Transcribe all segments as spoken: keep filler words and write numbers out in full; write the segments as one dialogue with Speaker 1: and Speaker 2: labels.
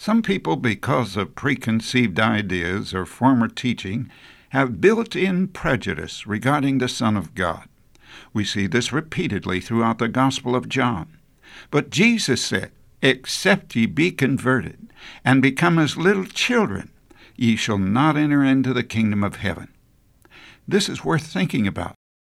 Speaker 1: Some people, because of preconceived ideas or former teaching, have built-in prejudice regarding the Son of God. We see this repeatedly throughout the Gospel of John. But Jesus said, "Except ye be converted, and become as little children, ye shall not enter into the kingdom of heaven." This is worth thinking about.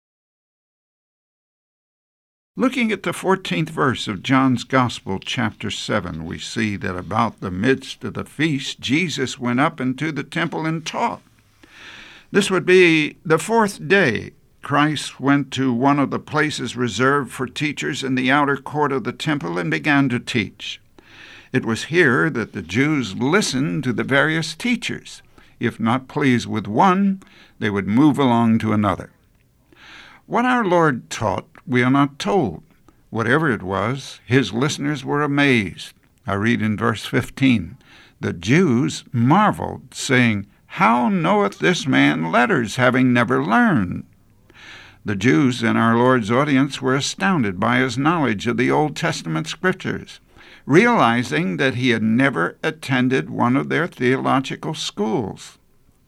Speaker 1: Looking at the fourteenth verse of John's Gospel, chapter seven, we see that about the midst of the feast, Jesus went up into the temple and taught. This would be the fourth day. Christ went to one of the places reserved for teachers in the outer court of the temple and began to teach. It was here that the Jews listened to the various teachers. If not pleased with one, they would move along to another. What our Lord taught, we are not told. Whatever it was, his listeners were amazed. I read in verse fifteen, "The Jews marveled, saying, How knoweth this man letters, having never learned?" The Jews in our Lord's audience were astounded by his knowledge of the Old Testament scriptures, realizing that he had never attended one of their theological schools.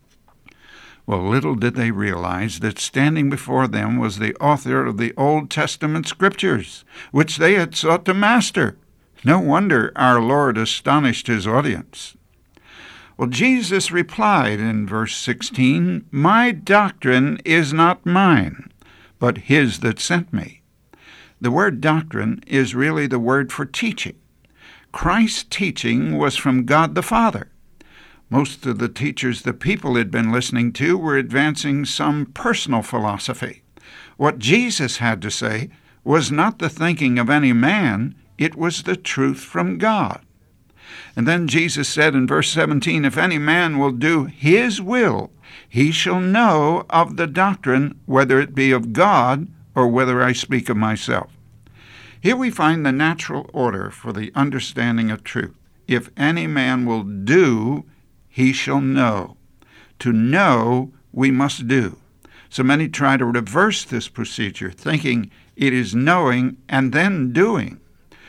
Speaker 1: Well, little did they realize that standing before them was the author of the Old Testament scriptures, which they had sought to master. No wonder our Lord astonished his audience. Well, Jesus replied in verse sixteen, "My doctrine is not mine, but his that sent me." The word doctrine is really the word for teaching. Christ's teaching was from God the Father. Most of the teachers the people had been listening to were advancing some personal philosophy. What Jesus had to say was not the thinking of any man, it was the truth from God. And then Jesus said in verse seventeen, "If any man will do his will, he shall know of the doctrine, whether it be of God or whether I speak of myself." Here we find the natural order for the understanding of truth. If any man will do, he shall know. To know, we must do. So many try to reverse this procedure, thinking it is knowing and then doing.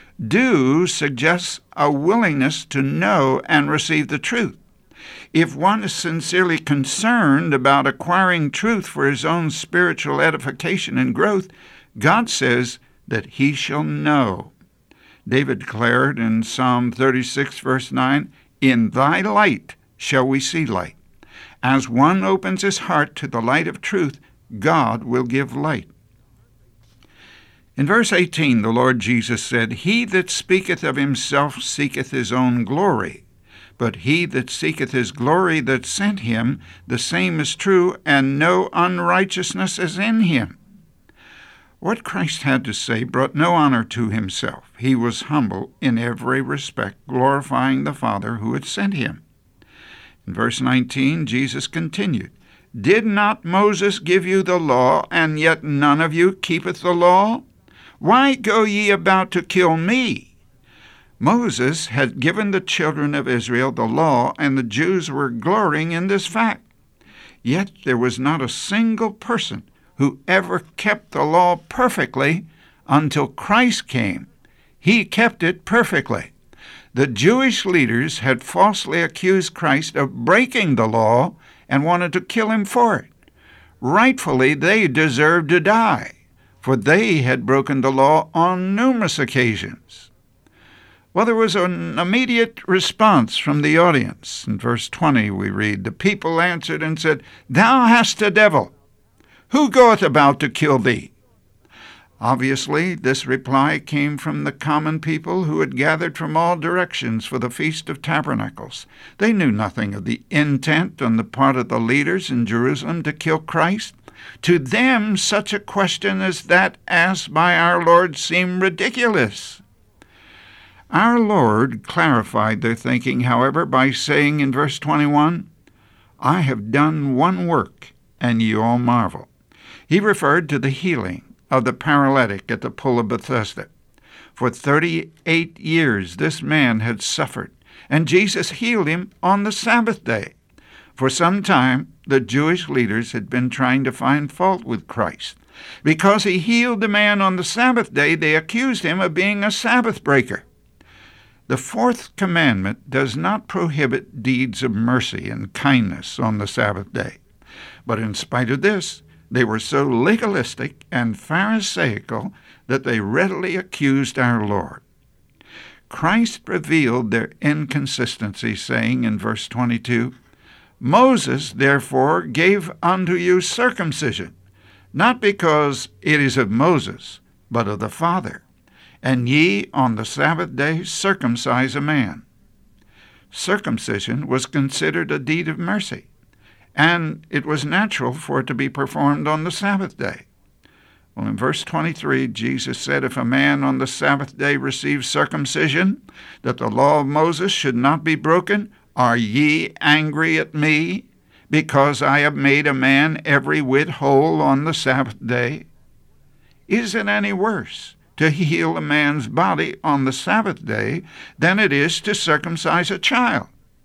Speaker 1: Do suggests a willingness to know and receive the truth. If one is sincerely concerned about acquiring truth for his own spiritual edification and growth, God says that he shall know. David declared in Psalm thirty-six, verse nine, "In thy light shall we see light." As one opens his heart to the light of truth, God will give light. In verse eighteen, the Lord Jesus said, "He that speaketh of himself seeketh his own glory, but he that seeketh his glory that sent him, the same is true, and no unrighteousness is in him." What Christ had to say brought no honor to himself. He was humble in every respect, glorifying the Father who had sent him. In verse nineteen, Jesus continued, "Did not Moses give you the law, and yet none of you keepeth the law? Why go ye about to kill me?" Moses had given the children of Israel the law, and the Jews were glorying in this fact. Yet there was not a single person who ever kept the law perfectly until Christ came. He kept it perfectly. The Jewish leaders had falsely accused Christ of breaking the law and wanted to kill him for it. Rightfully, they deserved to die, for they had broken the law on numerous occasions. Well, there was an immediate response from the audience. In verse twenty we read, "The people answered and said, Thou hast a devil. Who goeth about to kill thee?" Obviously, this reply came from the common people who had gathered from all directions for the Feast of Tabernacles. They knew nothing of the intent on the part of the leaders in Jerusalem to kill Christ. To them, such a question as that asked by our Lord seemed ridiculous. Our Lord clarified their thinking, however, by saying in verse twenty-one, "I have done one work, and ye all marvel." He referred to the healing of the paralytic at the pool of Bethesda. For thirty-eight years this man had suffered, and Jesus healed him on the Sabbath day. For some time, the Jewish leaders had been trying to find fault with Christ. Because he healed the man on the Sabbath day, they accused him of being a Sabbath breaker. The fourth commandment does not prohibit deeds of mercy and kindness on the Sabbath day. But in spite of this, they were so legalistic and pharisaical that they readily accused our Lord. Christ revealed their inconsistency, saying in verse twenty-two, Moses therefore gave unto you circumcision, not because it is of Moses, but of the Father. And ye on the Sabbath day circumcise a man. Circumcision was considered a deed of mercy, and it was natural for it to be performed on the Sabbath day. Well, in verse twenty-three, Jesus said, If a man on the Sabbath day receives circumcision, that the law of Moses should not be broken, are ye angry at me, because I have made a man every whit whole on the Sabbath day? Is it any worse to heal a man's body on the Sabbath day than it is to circumcise a child?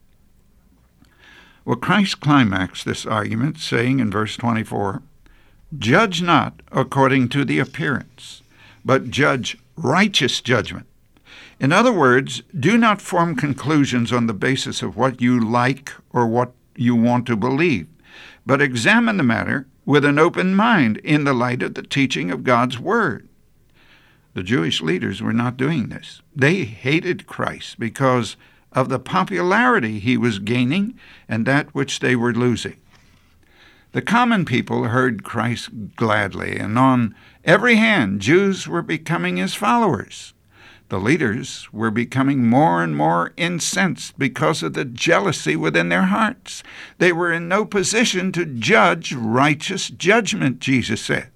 Speaker 1: Well, Christ climaxed this argument, saying in verse twenty-four, Judge not according to the appearance, but judge righteous judgment. In other words, do not form conclusions on the basis of what you like or what you want to believe, but examine the matter with an open mind in the light of the teaching of God's Word. The Jewish leaders were not doing this. They hated Christ because of the popularity he was gaining and that which they were losing. The common people heard Christ gladly, and on every hand Jews were becoming his followers. The leaders were becoming more and more incensed because of the jealousy within their hearts. They were in no position to judge righteous judgment, Jesus said.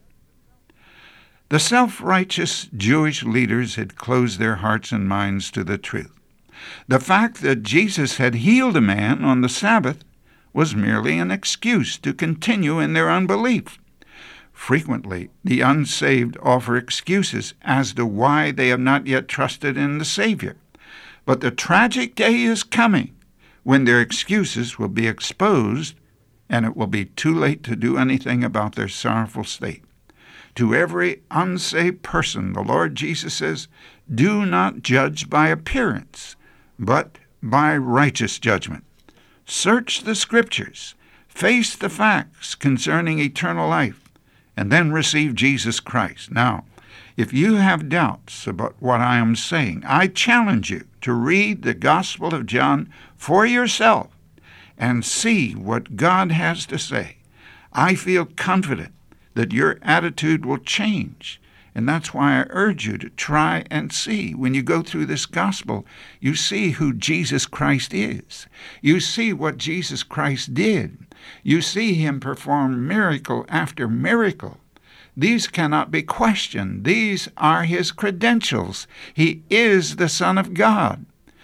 Speaker 1: The self-righteous Jewish leaders had closed their hearts and minds to the truth. The fact that Jesus had healed a man on the Sabbath was merely an excuse to continue in their unbelief. Frequently, the unsaved offer excuses as to why they have not yet trusted in the Savior. But the tragic day is coming when their excuses will be exposed, and it will be too late to do anything about their sorrowful state. To every unsaved person, the Lord Jesus says, do not judge by appearance, but by righteous judgment. Search the Scriptures, face the facts concerning eternal life, and then receive Jesus Christ. Now, if you have doubts about what I am saying, I challenge you to read the Gospel of John for yourself and see what God has to say. I feel confident that your attitude will change. And that's why I urge you to try and see. When you go through this gospel, you see who Jesus Christ is. You see what Jesus Christ did. You see him perform miracle after miracle. These cannot be questioned. These are his credentials. He is the Son of God.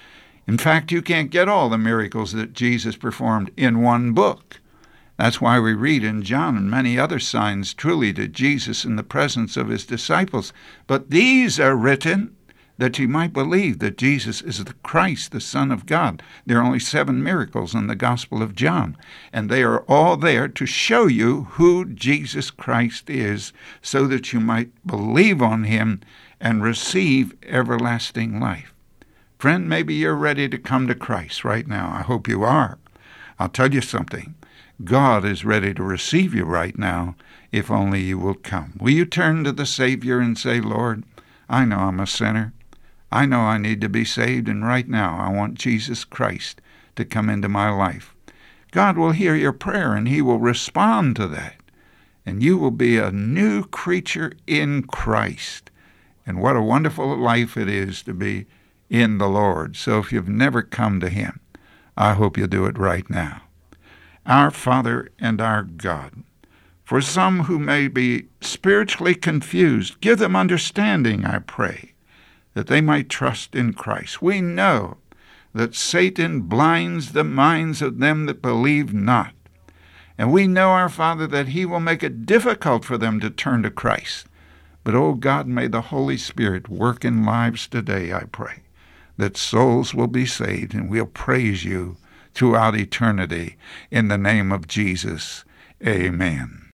Speaker 1: In fact, you can't get all the miracles that Jesus performed in one book. That's why we read in John and many other signs truly did Jesus in the presence of his disciples. But these are written that you might believe that Jesus is the Christ, the Son of God. There are only seven miracles in the Gospel of John, and they are all there to show you who Jesus Christ is, so that you might believe on him and receive everlasting life. Friend, maybe you're ready to come to Christ right now. I hope you are. I'll tell you something. God is ready to receive you right now, if only you will come. Will you turn to the Savior and say, Lord, I know I'm a sinner. I know I need to be saved, and right now I want Jesus Christ to come into my life. God will hear your prayer, and he will respond to that, and you will be a new creature in Christ. And what a wonderful life it is to be in the Lord. So if you've never come to him, I hope you'll do it right now. Our Father and our God, for some who may be spiritually confused, give them understanding, I pray, that they might trust in Christ. We know that Satan blinds the minds of them that believe not. And we know, our Father, that he will make it difficult for them to turn to Christ. But, oh God, may the Holy Spirit work in lives today, I pray, that souls will be saved, and we'll praise you throughout eternity. In the name of Jesus, amen.